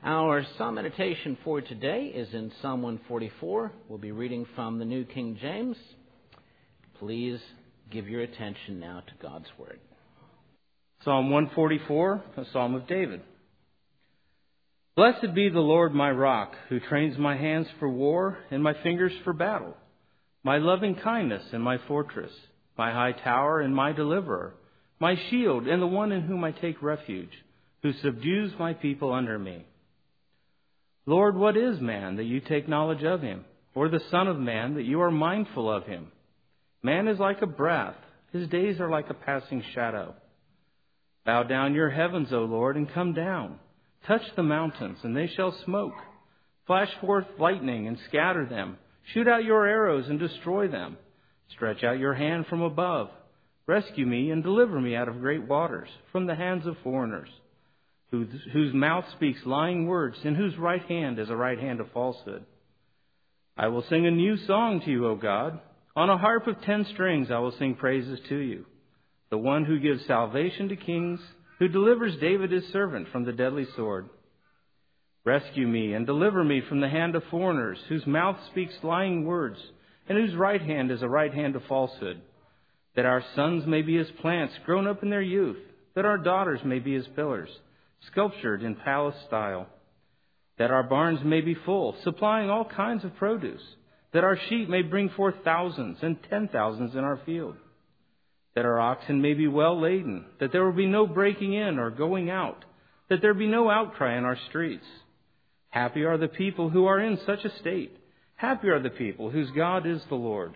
Our psalm meditation for today is in Psalm 144. We'll be reading from the New King James. Please give your attention now to God's Word. Psalm 144, a psalm of David. Blessed be the Lord my rock, who trains my hands for war and my fingers for battle, my loving kindness and my fortress, my high tower and my deliverer, my shield and the one in whom I take refuge, who subdues my people under me. Lord, what is man that you take knowledge of him, or the son of man that you are mindful of him? Man is like a breath, his days are like a passing shadow. Bow down your heavens, O Lord, and come down. Touch the mountains, and they shall smoke. Flash forth lightning and scatter them. Shoot out your arrows and destroy them. Stretch out your hand from above. Rescue me and deliver me out of great waters, from the hands of foreigners, whose mouth speaks lying words, and whose right hand is a right hand of falsehood. I will sing a new song to you, O God. On a harp of 10 strings I will sing praises to you. The one who gives salvation to kings, who delivers David his servant from the deadly sword. Rescue me and deliver me from the hand of foreigners, whose mouth speaks lying words, and whose right hand is a right hand of falsehood. That our sons may be as plants grown up in their youth, that our daughters may be as pillars, sculptured in palace style, that our barns may be full, supplying all kinds of produce, that our sheep may bring forth thousands and 10,000s in our field, that our oxen may be well laden, that there will be no breaking in or going out, that there be no outcry in our streets. Happy are the people who are in such a state. Happy are the people whose God is the Lord.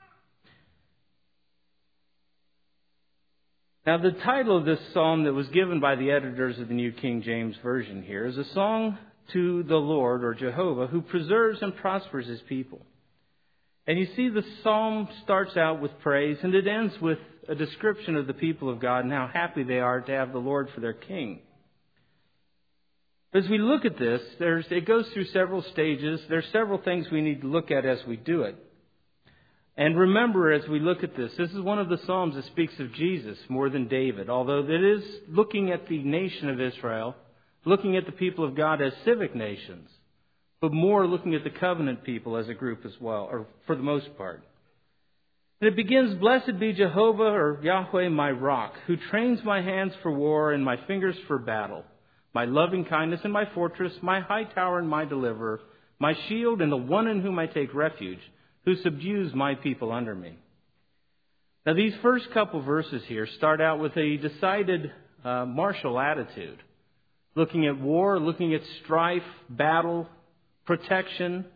Now, the title of this psalm that was given by the editors of the New King James Version here is a song to the Lord, or Jehovah, who preserves and prospers his people. And you see, the psalm starts out with praise, and it ends with a description of the people of God and how happy they are to have the Lord for their king. As we look at this, it goes through several stages. There's several things we need to look at as we do it. And remember, as we look at this is one of the Psalms that speaks of Jesus more than David, although it is looking at the nation of Israel, looking at the people of God as civic nations, but more looking at the covenant people as a group as well, or for the most part. And it begins, Blessed be Jehovah, or Yahweh, my rock, who trains my hands for war and my fingers for battle, my loving kindness and my fortress, my high tower and my deliverer, my shield and the one in whom I take refuge, who subdues my people under me. Now, these first couple verses here start out with a decided martial attitude, looking at war, looking at strife, battle, protection.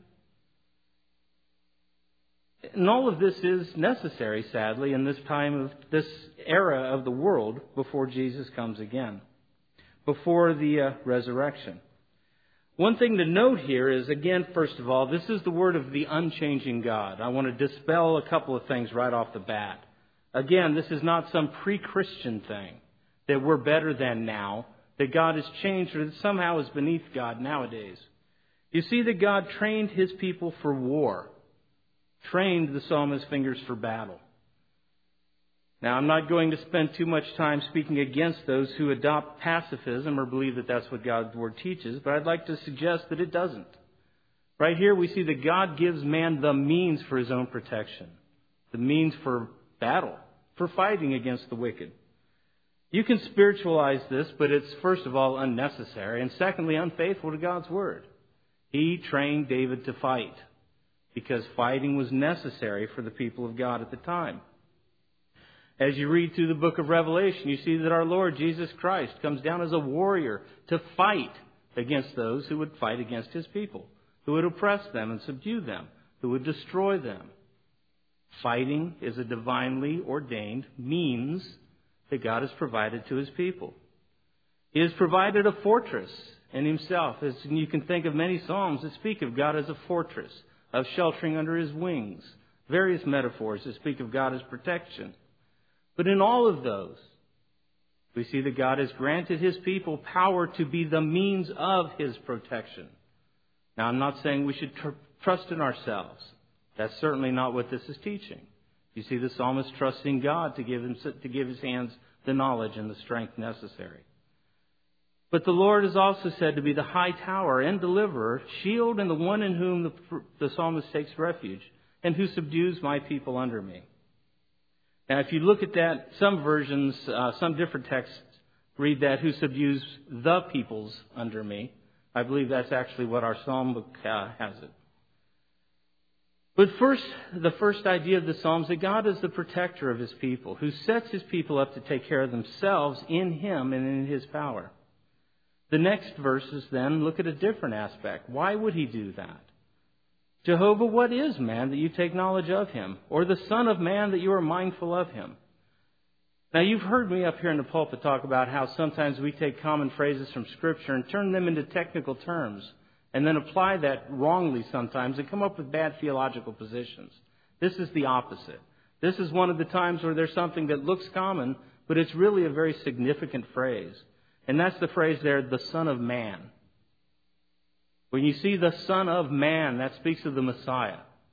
And all of this is necessary, sadly, in this time of this era of the world before Jesus comes again, before the resurrection. One thing to note here is, again, first of all, this is the word of the unchanging God. I want to dispel a couple of things right off the bat. Again, this is not some pre-Christian thing that we're better than now, that God has changed or that somehow is beneath God nowadays. You see that God trained his people for war, trained the psalmist's fingers for battle. Now, I'm not going to spend too much time speaking against those who adopt pacifism or believe that that's what God's Word teaches, but I'd like to suggest that it doesn't. Right here we see that God gives man the means for his own protection, the means for battle, for fighting against the wicked. You can spiritualize this, but it's first of all unnecessary, and secondly unfaithful to God's Word. He trained David to fight because fighting was necessary for the people of God at the time. As you read through the book of Revelation, you see that our Lord Jesus Christ comes down as a warrior to fight against those who would fight against his people, who would oppress them and subdue them, who would destroy them. Fighting is a divinely ordained means that God has provided to his people. He has provided a fortress in himself. As you can think of many psalms that speak of God as a fortress, of sheltering under his wings, various metaphors that speak of God as protection. But in all of those, we see that God has granted his people power to be the means of his protection. Now, I'm not saying we should trust in ourselves. That's certainly not what this is teaching. You see the psalmist trusting God to give his hands the knowledge and the strength necessary. But the Lord is also said to be the high tower and deliverer, shield, and the one in whom the psalmist takes refuge, and who subdues my people under me. Now, if you look at that, some versions, some different texts read that, who subdues the peoples under me. I believe that's actually what our psalm book has it. But first, the first idea of the Psalms, that God is the protector of His people, who sets His people up to take care of themselves in Him and in His power. The next verses then look at a different aspect. Why would He do that? Jehovah, what is man that you take knowledge of him? Or the Son of Man that you are mindful of him? Now, you've heard me up here in the pulpit talk about how sometimes we take common phrases from Scripture and turn them into technical terms, and then apply that wrongly sometimes and come up with bad theological positions. This is the opposite. This is one of the times where there's something that looks common, but it's really a very significant phrase. And that's the phrase there, the Son of Man. When you see the Son of Man, that speaks of the Messiah.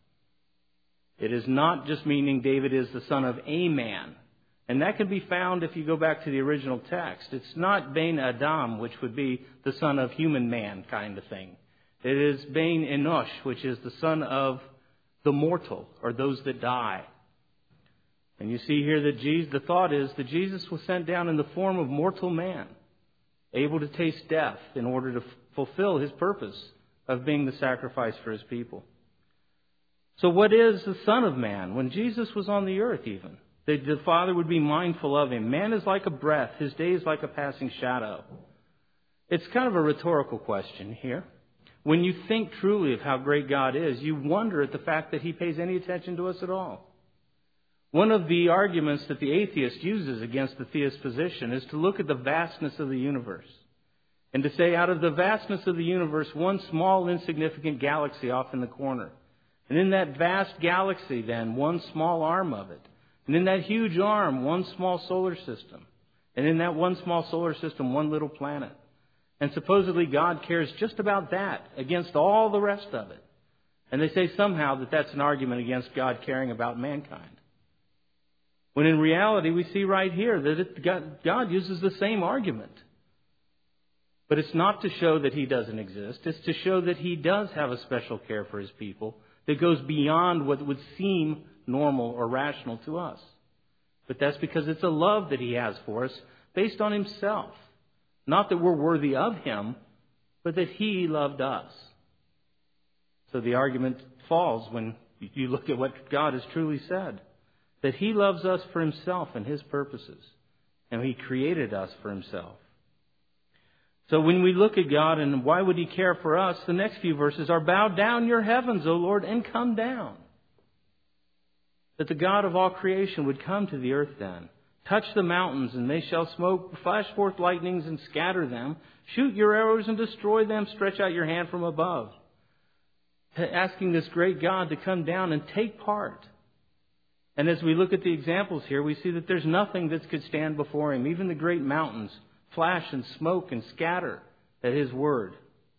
It is not just meaning David is the son of a man. And that can be found if you go back to the original text. It's not Ben Adam, which would be the son of human man kind of thing. It is Ben Enosh, which is the son of the mortal, or those that die. And you see here that the thought is that Jesus was sent down in the form of mortal man, able to taste death in order to fulfill His purpose of being the sacrifice for His people. So what is the Son of Man? When Jesus was on the earth even, the Father would be mindful of Him. Man is like a breath. His day is like a passing shadow. It's kind of a rhetorical question here. When you think truly of how great God is, you wonder at the fact that He pays any attention to us at all. One of the arguments that the atheist uses against the theist position is to look at the vastness of the universe and to say, out of the vastness of the universe, one small insignificant galaxy off in the corner. And in that vast galaxy, then, one small arm of it. And in that huge arm, one small solar system. And in that one small solar system, one little planet. And supposedly God cares just about that against all the rest of it. And they say somehow that that's an argument against God caring about mankind. When in reality, we see right here that God uses the same argument. But it's not to show that He doesn't exist. It's to show that He does have a special care for His people that goes beyond what would seem normal or rational to us. But that's because it's a love that He has for us based on Himself. Not that we're worthy of Him, but that He loved us. So the argument falls when you look at what God has truly said. That He loves us for Himself and His purposes. And He created us for Himself. So when we look at God and why would He care for us, the next few verses are, bow down your heavens, O Lord, and come down. That the God of all creation would come to the earth then. Touch the mountains, and they shall smoke. Flash forth lightnings and scatter them. Shoot your arrows and destroy them. Stretch out your hand from above. Asking this great God to come down and take part. And as we look at the examples here, we see that there's nothing that could stand before Him. Even the great mountains flash and smoke and scatter at His word.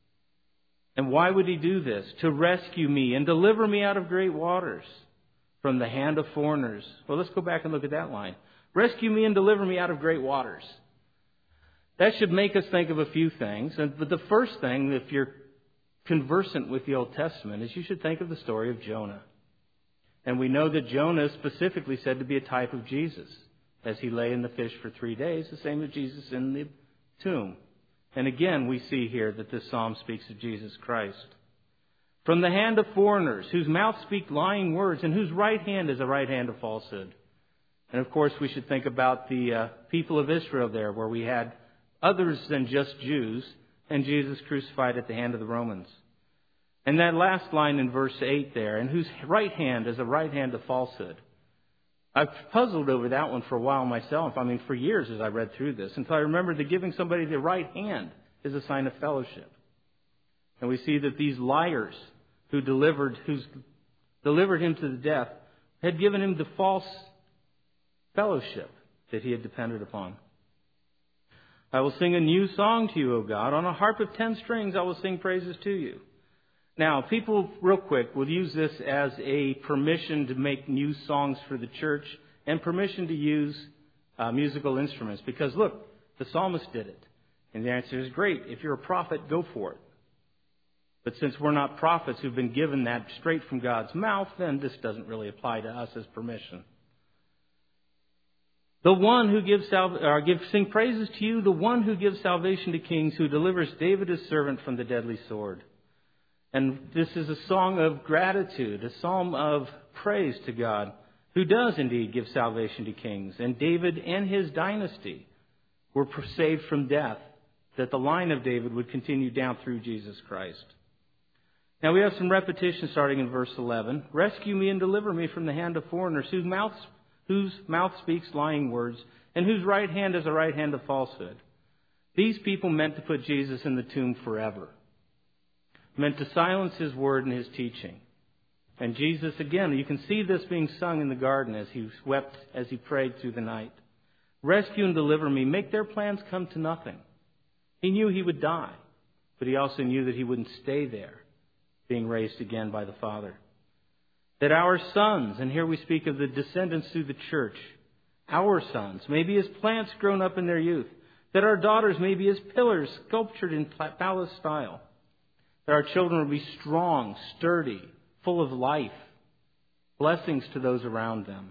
And why would He do this? To rescue me and deliver me out of great waters, from the hand of foreigners. Well, let's go back and look at that line. Rescue me and deliver me out of great waters. That should make us think of a few things. But the first thing, if you're conversant with the Old Testament, is you should think of the story of Jonah. And we know that Jonah is specifically said to be a type of Jesus, as he lay in the fish for 3 days, the same as Jesus in the tomb. And again, we see here that this psalm speaks of Jesus Christ. From the hand of foreigners, whose mouths speak lying words, and whose right hand is a right hand of falsehood. And of course, we should think about the people of Israel there, where we had others than just Jews, and Jesus crucified at the hand of the Romans. And that last line in verse 8 there, and whose right hand is a right hand of falsehood. I've puzzled over that one for a while myself. For years as I read through this, until I remembered that giving somebody the right hand is a sign of fellowship. And we see that these liars who delivered him to the death had given him the false fellowship that he had depended upon. I will sing a new song to you, O God. On a harp of 10 strings I will sing praises to you. Now, people, real quick, will use this as a permission to make new songs for the church and permission to use musical instruments. Because, look, the psalmist did it. And the answer is great. If you're a prophet, go for it. But since we're not prophets who've been given that straight from God's mouth, then this doesn't really apply to us as permission. The one who sing praises to you, the one who gives salvation to kings, who delivers David his servant from the deadly sword. And this is a song of gratitude, a psalm of praise to God, who does indeed give salvation to kings. And David and his dynasty were saved from death, that the line of David would continue down through Jesus Christ. Now we have some repetition starting in verse 11. Rescue me and deliver me from the hand of foreigners, whose mouth speaks lying words, and whose right hand is a right hand of falsehood. These people meant to put Jesus in the tomb forever, meant to silence his word and his teaching. And Jesus, again, you can see this being sung in the garden as he wept, as he prayed through the night. Rescue and deliver me. Make their plans come to nothing. He knew he would die, but he also knew that he wouldn't stay there, being raised again by the Father. That our sons, and here we speak of the descendants through the church, our sons may be as plants grown up in their youth. That our daughters may be as pillars sculptured in palace style. That our children will be strong, sturdy, full of life, blessings to those around them.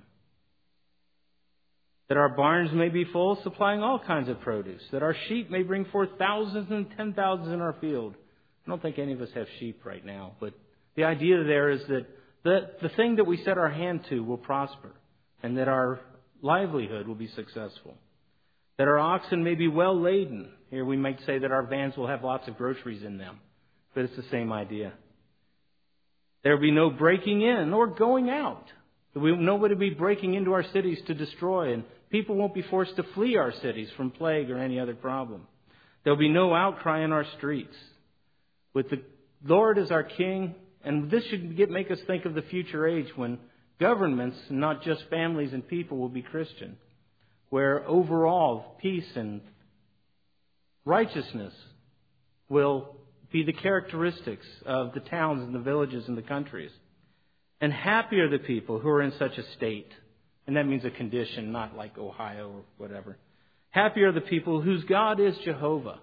That our barns may be full, supplying all kinds of produce. That our sheep may bring forth thousands and 10,000s in our field. I don't think any of us have sheep right now, but the idea there is that the thing that we set our hand to will prosper, and that our livelihood will be successful. That our oxen may be well laden. Here we might say that our vans will have lots of groceries in them, but it's the same idea. There will be no breaking in or going out. Nobody will be breaking into our cities to destroy, and people won't be forced to flee our cities from plague or any other problem. There will be no outcry in our streets. With the Lord as our King, and this should make us think of the future age when governments, not just families and people, will be Christian, where overall peace and righteousness will be the characteristics of the towns and the villages and the countries. And happy are the people who are in such a state. And that means a condition, not like Ohio or whatever. Happy are the people whose God is Jehovah.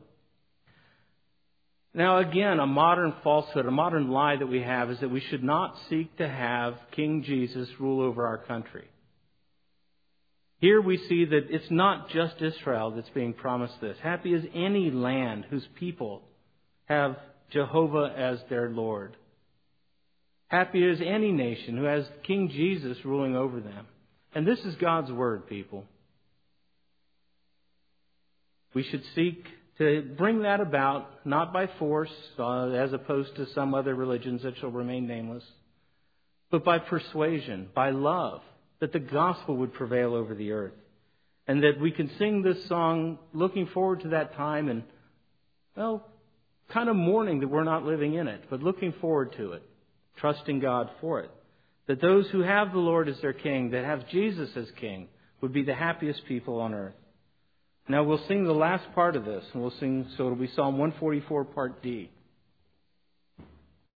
Now again, a modern falsehood, a modern lie that we have is that we should not seek to have King Jesus rule over our country. Here we see that it's not just Israel that's being promised this. Happy is any land whose people have Jehovah as their Lord. Happy is any nation who has King Jesus ruling over them. And this is God's word, people. We should seek to bring that about, not by force, as opposed to some other religions that shall remain nameless, but by persuasion, by love, that the gospel would prevail over the earth. And that we can sing this song looking forward to that time and, well, kind of mourning that we're not living in it, but looking forward to it, trusting God for it. That those who have the Lord as their King, that have Jesus as King, would be the happiest people on earth. Now we'll sing the last part of this, and so it'll be Psalm 144, Part D.